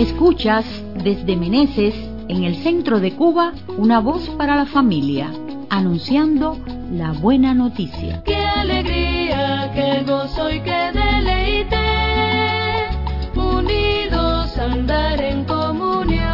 Escuchas desde Meneses, en el centro de Cuba, una voz para la familia, anunciando la buena noticia. ¡Qué alegría, qué gozo y qué deleite! Unidos andar en comunión.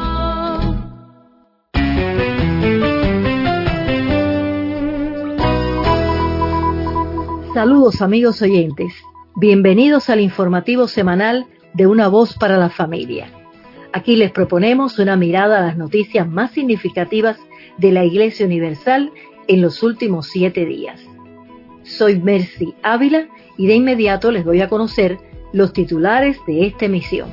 Saludos amigos oyentes, bienvenidos al informativo semanal de Una Voz para la Familia. Aquí les proponemos una mirada a las noticias más significativas de la Iglesia Universal en los últimos 7 días. Soy Mercy Ávila y de inmediato les doy a conocer los titulares de esta emisión.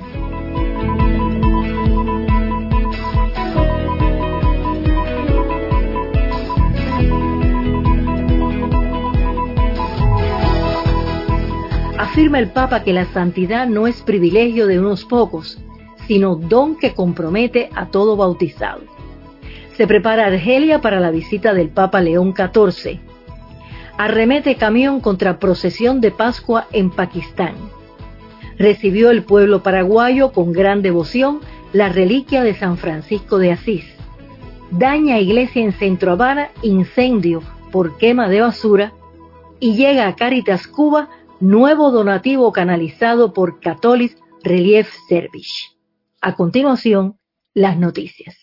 Afirma el Papa que la santidad no es privilegio de unos pocos, sino don que compromete a todo bautizado. Se prepara Argelia para la visita del Papa León XIV. Arremete camión contra procesión de Pascua en Pakistán. Recibió el pueblo paraguayo con gran devoción la reliquia de San Francisco de Asís. Daña iglesia en Centro Habana, incendio por quema de basura. Y llega a Caritas Cuba nuevo donativo canalizado por Catholic Relief Service. A continuación, las noticias.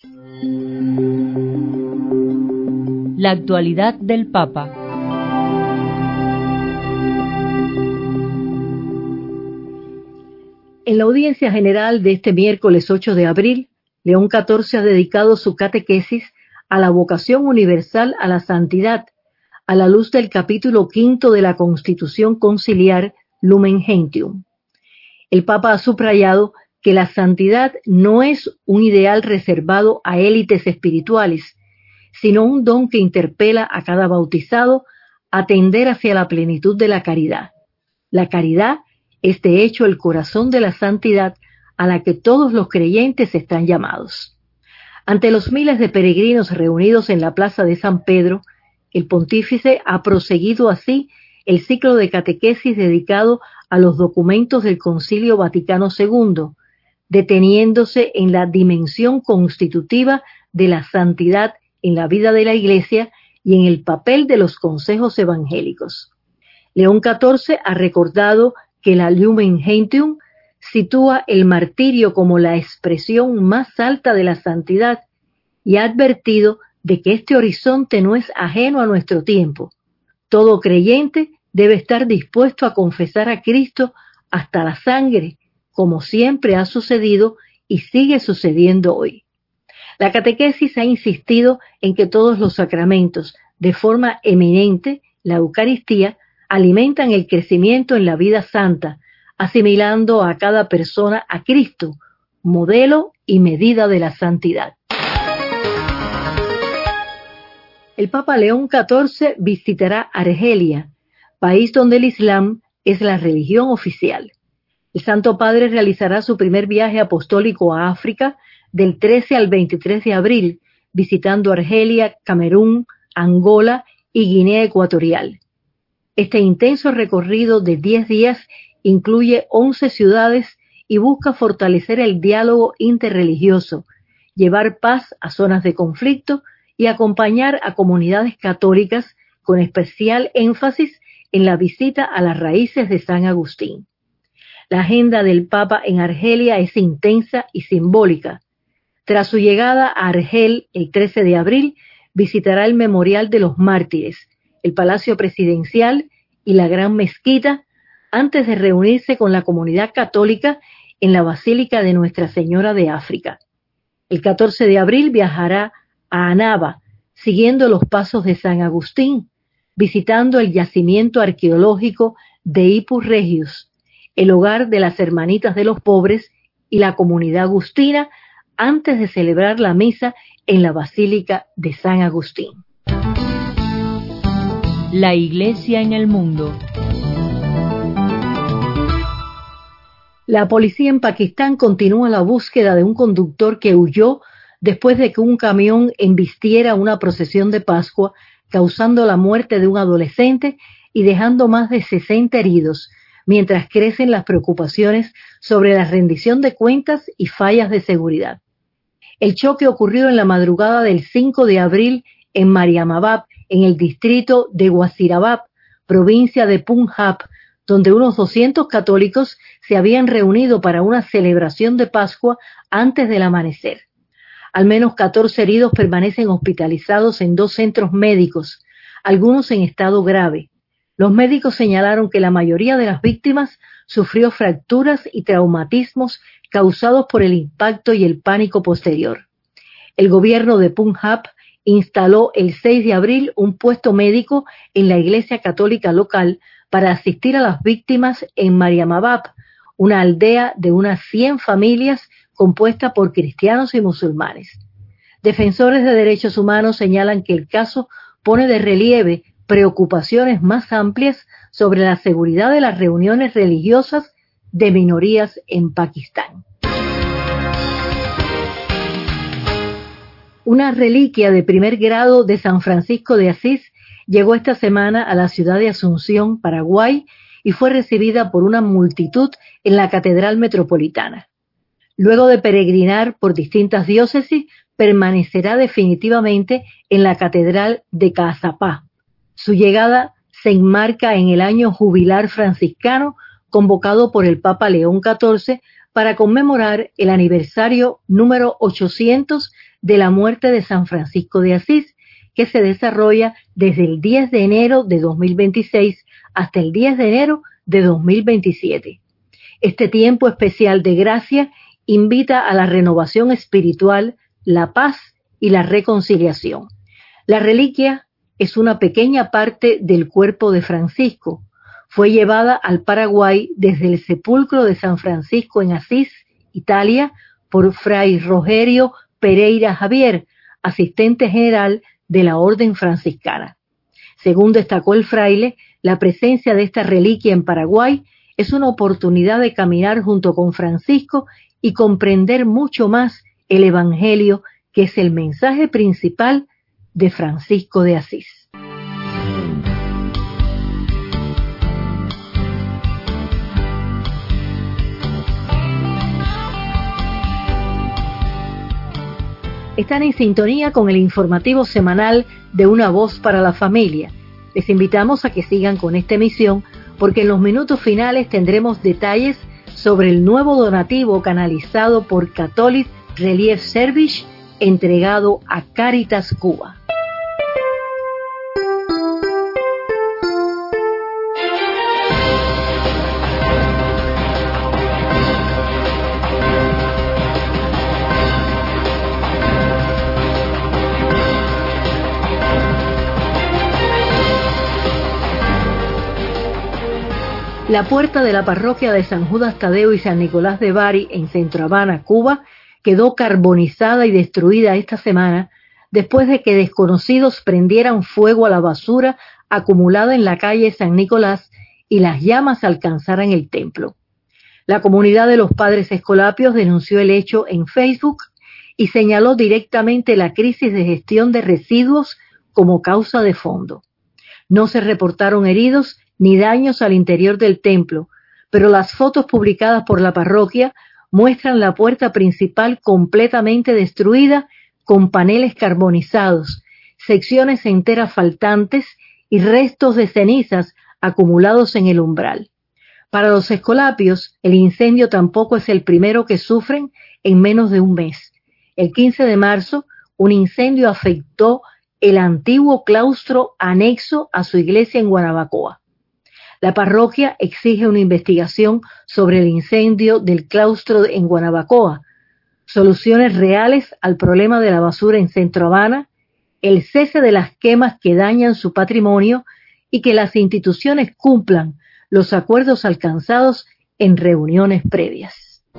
La actualidad del Papa. En la audiencia general de este miércoles 8 de abril, León XIV ha dedicado su catequesis a la vocación universal a la santidad, a la luz del capítulo 5 de la Constitución Conciliar Lumen Gentium. El Papa ha subrayado que la santidad no es un ideal reservado a élites espirituales, sino un don que interpela a cada bautizado a tender hacia la plenitud de la caridad. La caridad es de hecho el corazón de la santidad a la que todos los creyentes están llamados. Ante los miles de peregrinos reunidos en la plaza de San Pedro, el pontífice ha proseguido así el ciclo de catequesis dedicado a los documentos del Concilio Vaticano II, deteniéndose en la dimensión constitutiva de la santidad en la vida de la Iglesia y en el papel de los consejos evangélicos. León XIV ha recordado que la Lumen Gentium sitúa el martirio como la expresión más alta de la santidad y ha advertido de que este horizonte no es ajeno a nuestro tiempo. Todo creyente debe estar dispuesto a confesar a Cristo hasta la sangre, como siempre ha sucedido y sigue sucediendo hoy. La catequesis ha insistido en que todos los sacramentos, de forma eminente, la Eucaristía, alimentan el crecimiento en la vida santa, asimilando a cada persona a Cristo, modelo y medida de la santidad. El Papa León XIV visitará Argelia, país donde el Islam es la religión oficial. El Santo Padre realizará su primer viaje apostólico a África del 13 al 23 de abril, visitando Argelia, Camerún, Angola y Guinea Ecuatorial. Este intenso recorrido de 10 días incluye 11 ciudades y busca fortalecer el diálogo interreligioso, llevar paz a zonas de conflicto y acompañar a comunidades católicas con especial énfasis en la visita a las raíces de San Agustín. La agenda del Papa en Argelia es intensa y simbólica. Tras su llegada a Argel el 13 de abril, visitará el Memorial de los Mártires, el Palacio Presidencial y la Gran Mezquita, antes de reunirse con la comunidad católica en la Basílica de Nuestra Señora de África. El 14 de abril viajará a Annaba, siguiendo los pasos de San Agustín, visitando el yacimiento arqueológico de Hippus Regius, el hogar de las Hermanitas de los Pobres y la comunidad agustina, antes de celebrar la misa en la Basílica de San Agustín. La Iglesia en el mundo. La policía en Pakistán continúa la búsqueda de un conductor que huyó después de que un camión embistiera una procesión de Pascua, causando la muerte de un adolescente y dejando más de 60 heridos, mientras crecen las preocupaciones sobre la rendición de cuentas y fallas de seguridad. El choque ocurrió en la madrugada del 5 de abril en Mariamabad, en el distrito de Wazirabad, provincia de Punjab, donde unos 200 católicos se habían reunido para una celebración de Pascua antes del amanecer. Al menos 14 heridos permanecen hospitalizados en 2 centros médicos, algunos en estado grave. Los médicos señalaron que la mayoría de las víctimas sufrió fracturas y traumatismos causados por el impacto y el pánico posterior. El gobierno de Punjab instaló el 6 de abril un puesto médico en la iglesia católica local para asistir a las víctimas en Mariamabad, una aldea de unas 100 familias compuesta por cristianos y musulmanes. Defensores de derechos humanos señalan que el caso pone de relieve preocupaciones más amplias sobre la seguridad de las reuniones religiosas de minorías en Pakistán. Una reliquia de primer grado de San Francisco de Asís llegó esta semana a la ciudad de Asunción, Paraguay, y fue recibida por una multitud en la Catedral Metropolitana. Luego de peregrinar por distintas diócesis, permanecerá definitivamente en la Catedral de Caazapá. Su llegada se enmarca en el año jubilar franciscano convocado por el Papa León XIV para conmemorar el aniversario número 800 de la muerte de San Francisco de Asís, que se desarrolla desde el 10 de enero de 2026 hasta el 10 de enero de 2027. Este tiempo especial de gracia invita a la renovación espiritual, la paz y la reconciliación. La reliquia es una pequeña parte del cuerpo de Francisco. Fue llevada al Paraguay desde el sepulcro de San Francisco en Asís, Italia, por Fray Rogerio Pereira Javier, asistente general de la Orden Franciscana. Según destacó el fraile, la presencia de esta reliquia en Paraguay es una oportunidad de caminar junto con Francisco y comprender mucho más el Evangelio, que es el mensaje principal de Francisco de Asís. Están en sintonía con el informativo semanal de Una Voz para la Familia. Les invitamos a que sigan con esta emisión porque en los minutos finales tendremos detalles sobre el nuevo donativo canalizado por Catholic Relief Service entregado a Cáritas Cuba. La puerta de la parroquia de San Judas Tadeo y San Nicolás de Bari en Centro Habana, Cuba, quedó carbonizada y destruida esta semana después de que desconocidos prendieran fuego a la basura acumulada en la calle San Nicolás y las llamas alcanzaran el templo. La comunidad de los Padres Escolapios denunció el hecho en Facebook y señaló directamente la crisis de gestión de residuos como causa de fondo. No se reportaron heridos ni daños al interior del templo, pero las fotos publicadas por la parroquia muestran la puerta principal completamente destruida con paneles carbonizados, secciones enteras faltantes y restos de cenizas acumulados en el umbral. Para los escolapios, el incendio tampoco es el primero que sufren en menos de un mes. El 15 de marzo, un incendio afectó el antiguo claustro anexo a su iglesia en Guanabacoa. La parroquia exige una investigación sobre el incendio del claustro en Guanabacoa, soluciones reales al problema de la basura en Centro Habana, el cese de las quemas que dañan su patrimonio y que las instituciones cumplan los acuerdos alcanzados en reuniones previas.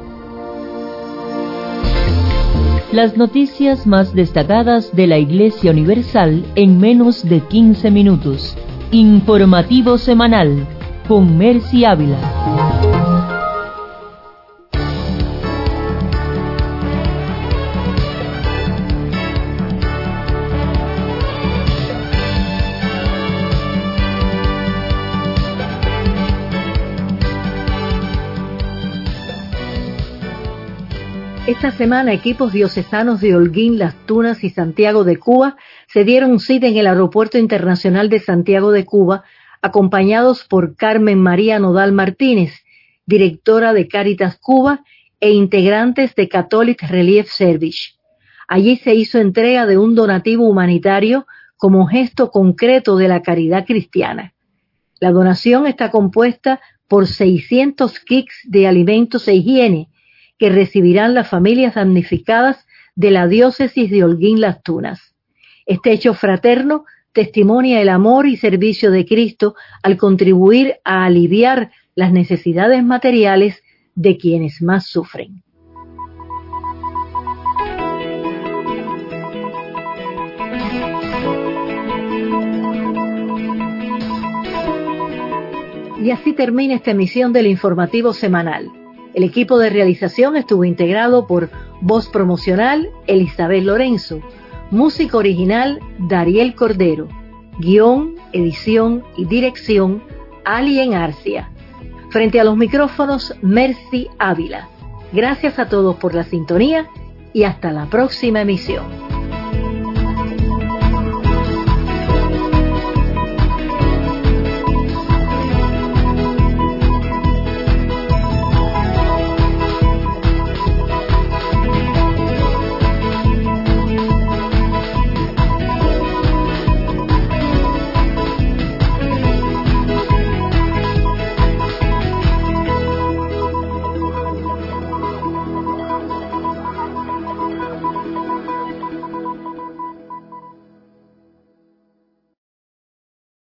Las noticias más destacadas de la Iglesia Universal en menos de 15 minutos. Informativo semanal con Mercy Ávila. Esta semana equipos diocesanos de Holguín, Las Tunas y Santiago de Cuba se dieron cita en el Aeropuerto Internacional de Santiago de Cuba, acompañados por Carmen María Nodal Martínez, directora de Cáritas Cuba e integrantes de Catholic Relief Service. Allí se hizo entrega de un donativo humanitario como gesto concreto de la caridad cristiana. La donación está compuesta por 600 kits de alimentos e higiene que recibirán las familias damnificadas de la diócesis de Holguín Las Tunas. Este hecho fraterno testimonia el amor y servicio de Cristo al contribuir a aliviar las necesidades materiales de quienes más sufren. Y así termina esta emisión del informativo semanal. El equipo de realización estuvo integrado por voz promocional Elizabeth Lorenzo, música original Dariel Cordero, guión, edición y dirección Alien Arcia. Frente a los micrófonos Mercy Ávila. Gracias a todos por la sintonía y hasta la próxima emisión.